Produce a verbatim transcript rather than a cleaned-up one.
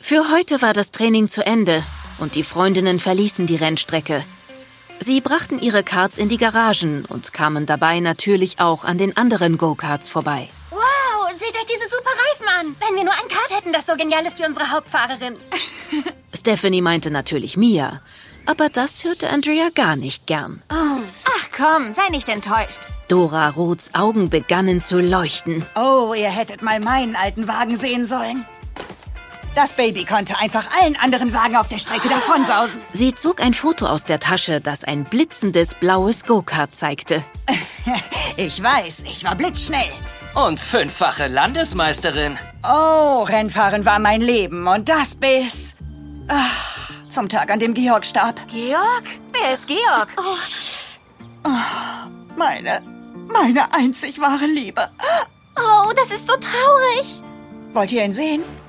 Für heute war das Training zu Ende und die Freundinnen verließen die Rennstrecke. Sie brachten ihre Karts in die Garagen und kamen dabei natürlich auch an den anderen Go-Karts vorbei. Wow, seht euch diese super Reifen an. Wenn wir nur ein Kart hätten, das so genial ist wie unsere Hauptfahrerin. Stephanie meinte natürlich Mia, aber das hörte Andrea gar nicht gern. Oh. Ach komm, sei nicht enttäuscht. Dora Roths Augen begannen zu leuchten. Oh, ihr hättet mal meinen alten Wagen sehen sollen. Das Baby konnte einfach allen anderen Wagen auf der Strecke davonsausen. Sie zog ein Foto aus der Tasche, das ein blitzendes blaues Go-Kart zeigte. Ich weiß, ich war blitzschnell. Und fünffache Landesmeisterin. Oh, Rennfahren war mein Leben und das bis... Ach, zum Tag, an dem Georg starb. Georg? Wer ist Georg? Oh. Oh, meine, meine einzig wahre Liebe. Oh, das ist so traurig. Wollt ihr ihn sehen?